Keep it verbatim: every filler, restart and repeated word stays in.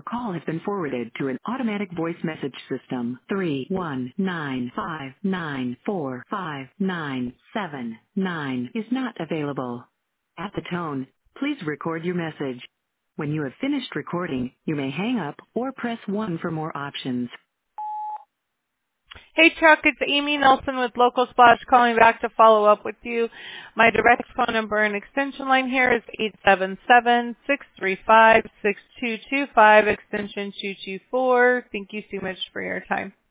call has been forwarded to an automatic voice message system. three one nine five nine four five nine seven nine is not available. At the tone, please record your message. When you have finished recording, you may hang up or press one for more options. Hey Chuck, it's Amy Nelson with Local Splash calling back to follow up with you. My direct phone number and extension line here is eight seven seven, six three five, six two two five, extension two two four. Thank you so much for your time.